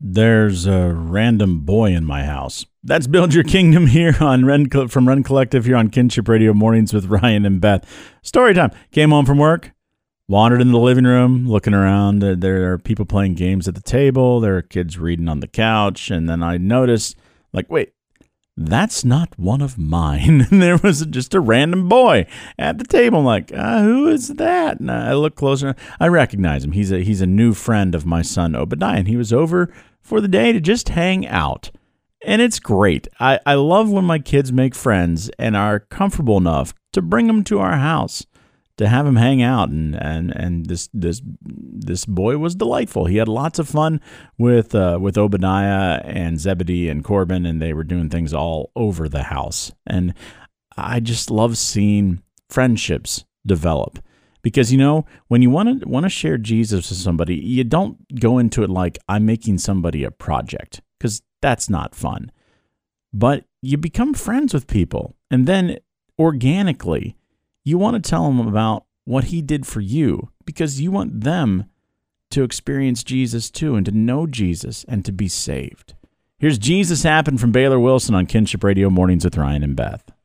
There's a random boy in my house. That's Build Your Kingdom here on from Ren Collective here on Kinship Radio Mornings with Ryan and Beth. Story time. Came home from work, wandered into the living room, looking around. There are people playing games at the table. There are kids reading on the couch. And then I noticed, wait, that's not one of mine. And there was just a random boy at the table. I'm like, who is that? And I look closer. I recognize him. He's a new friend of my son, Obadiah. And he was over for the day to just hang out. And it's great. I love when my kids make friends and are comfortable enough to bring them to our house to have him hang out. And this boy was delightful. He had lots of fun with Obadiah and Zebedee and Corbin, and they were doing things all over the house. And I just love seeing friendships develop. Because, when you want to share Jesus with somebody, you don't go into it like I'm making somebody a project, because that's not fun. But you become friends with people, and then organically, you want to tell them about what he did for you, because you want them to experience Jesus too, and to know Jesus, and to be saved. Here's Jesus Happened from Baylor Wilson on Kinship Radio Mornings with Ryan and Beth.